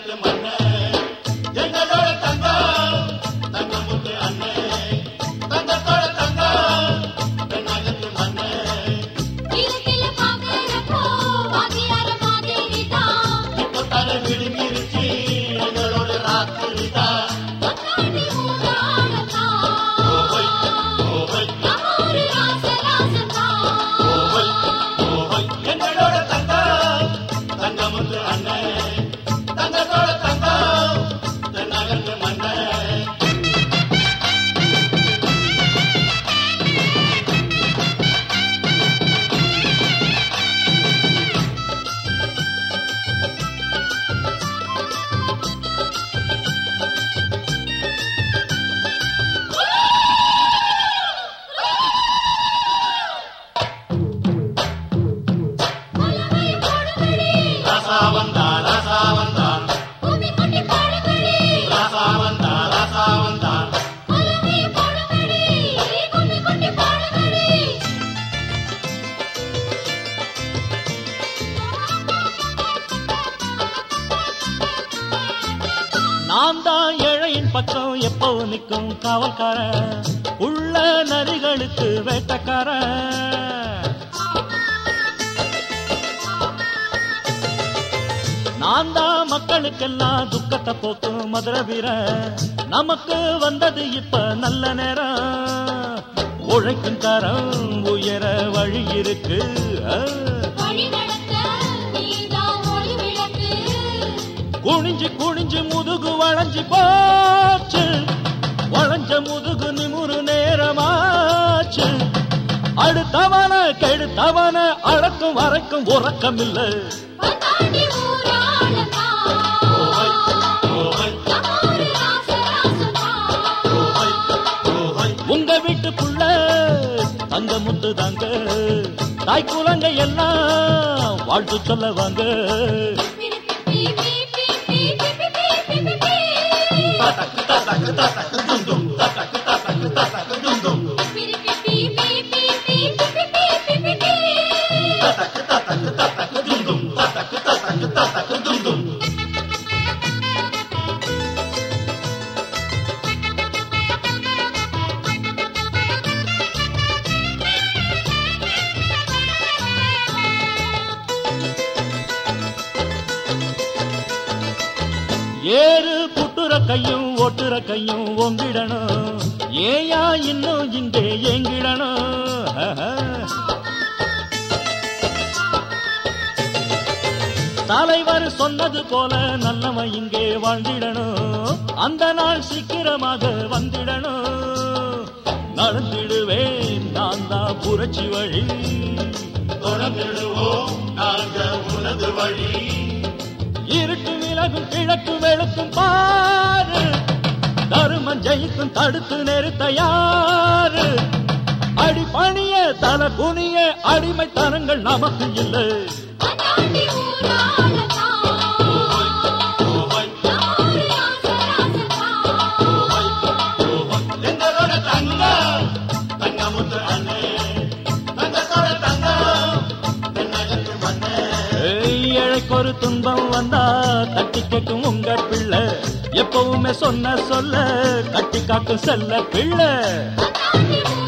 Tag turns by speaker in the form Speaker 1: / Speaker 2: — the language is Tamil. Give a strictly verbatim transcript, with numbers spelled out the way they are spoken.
Speaker 1: நான் தான் ஏழையின் பக்கம் எப்பவும் நிற்கும் காவல்காரன், உள்ள நரிகளுக்கு வேட்டக்காரன். நான் தான் மக்களுக்கெல்லாம் துக்கத்தை போக்கும் மதுரை வீரன். நமக்கு வந்தது இப்ப நல்ல நேரம், உழைக்கும் தரம் உயர வழி இருக்கு. குனிஞ்சு குனிஞ்சு முதுகு வளைஞ்சு போச்சு, வளைஞ்ச முதுகு நிமுறு நேரமாச்சு. அடுத்தவன கெடுத்தவன அடக்கும் வரைக்கும் உறக்கம் இல்லை. உங்க வீட்டுக்குள்ள தங்க முத்து தாங்க, தாய் குலங்க எல்லாம் வாழ்த்து சொல்ல வாங்க. ஏறு புட்டுற கையும் ஓட்டுற கையும் ஒங்கிடணும், ஏயா இன்னும் இங்கே ஏங்கிடணும். தலைவர் சொன்னது போல நல்லவன் இங்கே வாழ்ந்திடணும், அந்த நாள் சீக்கிரமாக வந்திடணும். நடந்திடுவேன் நான் தான் புரட்சி வழி, தொடர்ந்திடுவோம் நாங்கள் உனது வழி. இருட்டு விலகும் கிழக்கு வெளுக்கும் பாரு, தருமன் ஜெயிக்கும் தடுத்து நிறுத்த யாரு. அடி பணிய தல குனிய அடிமைத்தனங்கள் நமக்கு இல்லை. ஒரு துன்பம் வந்தா தட்டி கேட்கும் உங்க பிள்ளை, எப்பவுமே சொன்ன சொல்ல கட்டி காட்டும் செல்ல பிள்ளை.